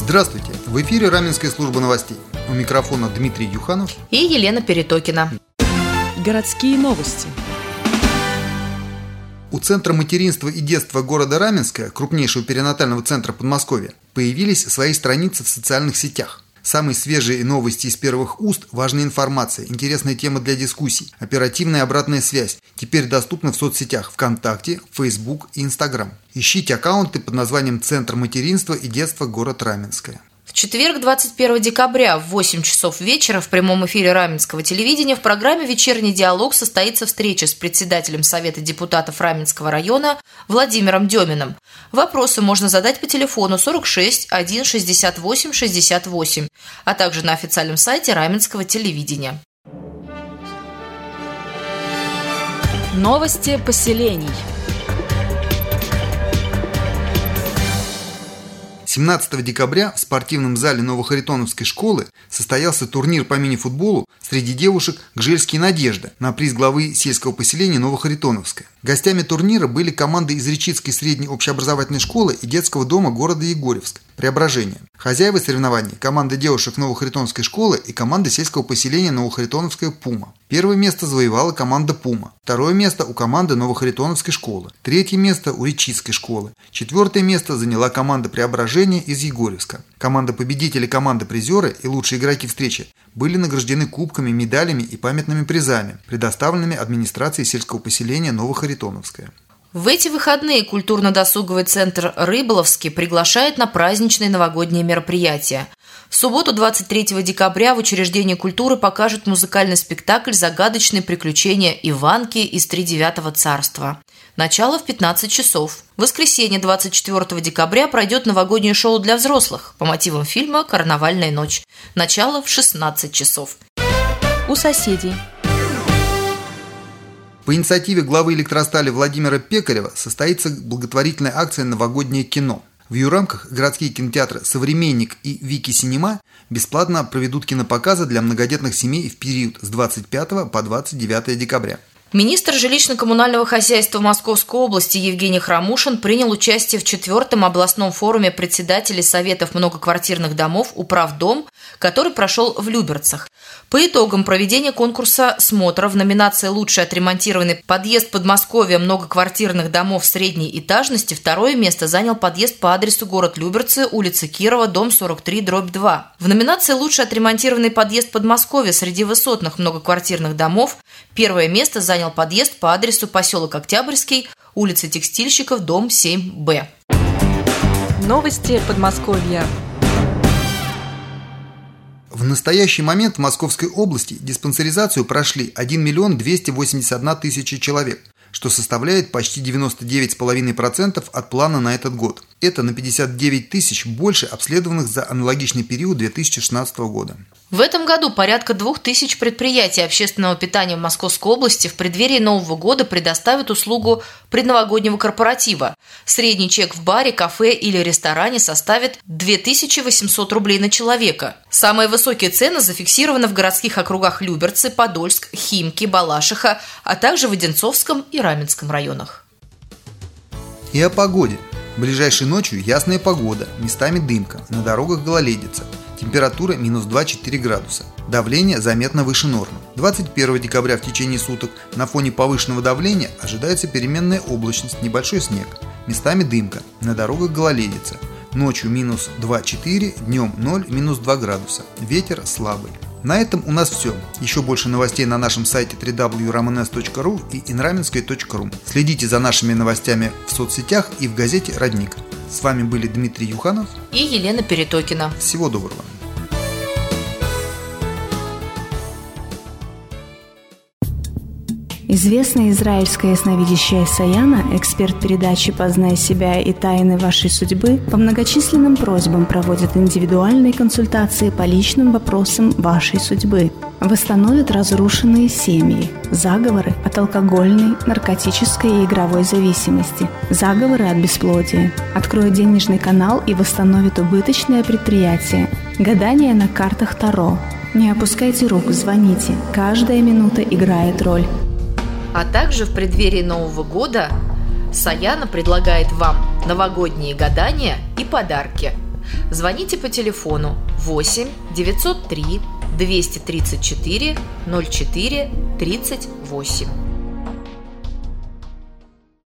Здравствуйте! В эфире Раменская служба новостей. У микрофона Дмитрий Юханов и Елена Перетокина. Городские новости. У Центра материнства и детства города Раменское, крупнейшего перинатального центра Подмосковья, появились свои страницы в социальных сетях. Самые свежие новости из первых уст, важная информация, интересная тема для дискуссий, оперативная обратная связь теперь доступны в соцсетях ВКонтакте, Facebook и Instagram. Ищите аккаунты под названием «Центр материнства и детства город Раменское». В четверг, 21 декабря в 8 часов вечера в прямом эфире Раменского телевидения в программе «Вечерний диалог» состоится встреча с председателем Совета депутатов Раменского района Владимиром Деминым. Вопросы можно задать по телефону 46 1 68 68, а также на официальном сайте Раменского телевидения. Новости поселений. 17 декабря в спортивном зале Новохаритоновской школы состоялся турнир по мини-футболу среди девушек «Гжельские надежды» на приз главы сельского поселения Новохаритоновское. Гостями турнира были команды из Речицкой средней общеобразовательной школы и детского дома города Егорьевск «Преображение». Хозяева соревнований – команда девушек Новохаритоновской школы и команда сельского поселения Новохаритоновская «Пума». Первое место завоевала команда «Пума», второе место у команды Новохаритоновской школы, третье место у Речицкой школы, четвертое место заняла команда «Преображение» из Егорьевска. Команда-победители, команда-призеры и лучшие игроки встречи были награждены кубками, медалями и памятными призами, предоставленными администрацией сельского поселения Новохаритоновское. В эти выходные культурно-досуговый центр «Рыболовский» приглашает на праздничные новогодние мероприятия. В субботу, 23 декабря, в учреждении культуры покажут музыкальный спектакль «Загадочные приключения Иванки из Тридевятого царства». Начало в 15 часов. В воскресенье, 24 декабря, пройдет новогоднее шоу для взрослых по мотивам фильма «Карнавальная ночь». Начало в 16 часов. У соседей. По инициативе главы Электростали Владимира Пекарева состоится благотворительная акция «Новогоднее кино». В ее рамках городские кинотеатры «Современник» и «Вики Синема» бесплатно проведут кинопоказы для многодетных семей в период с 25 по 29 декабря. Министр жилищно-коммунального хозяйства Московской области Евгений Храмушин принял участие в 4-м областном форуме председателей Советов многоквартирных домов «Управдом», который прошел в Люберцах. По итогам проведения конкурса «Смотра» в номинации «Лучший отремонтированный подъезд Подмосковья многоквартирных домов средней этажности» второе место занял подъезд по адресу город Люберцы, улица Кирова, дом 43/2. В номинации «Лучший отремонтированный подъезд Подмосковья среди высотных многоквартирных домов» первое место занял подъезд по адресу поселок Октябрьский, улица Текстильщиков, дом 7Б. Новости Подмосковья. В настоящий момент в Московской области диспансеризацию прошли 1 281 000 человек, что составляет почти 99,5% от плана на этот год. Это на 59 000 больше обследованных за аналогичный период 2016 года. В этом году порядка 2000 предприятий общественного питания в Московской области в преддверии Нового года предоставят услугу предновогоднего корпоратива. Средний чек в баре, кафе или ресторане составит 2800 рублей на человека. Самые высокие цены зафиксированы в городских округах Люберцы, Подольск, Химки, Балашиха, а также в Одинцовском и Раменском районах. И о погоде. Ближайшей ночью ясная погода, местами дымка, на дорогах гололедица. Температура минус 2-4 градуса. Давление заметно выше нормы. 21 декабря в течение суток на фоне повышенного давления ожидается переменная облачность, небольшой снег. Местами дымка, на дорогах гололедица. Ночью минус 2-4, днем 0, минус 2 градуса. Ветер слабый. На этом у нас все. Еще больше новостей на нашем сайте www.ramenes.ru и inramenskoye.ru. Следите за нашими новостями в соцсетях и в газете «Родник». С вами были Дмитрий Юханов и Елена Перетокина. Всего доброго. Известная израильская ясновидящая Саяна, эксперт передачи «Познай себя и тайны вашей судьбы», по многочисленным просьбам проводит индивидуальные консультации по личным вопросам вашей судьбы. Восстановит разрушенные семьи, заговоры от алкогольной, наркотической и игровой зависимости, заговоры от бесплодия, откроет денежный канал и восстановит убыточное предприятие, гадание на картах Таро. Не опускайте рук, звоните, каждая минута играет роль. А также в преддверии Нового года Саяна предлагает вам новогодние гадания и подарки. Звоните по телефону 8 903 234 04 38.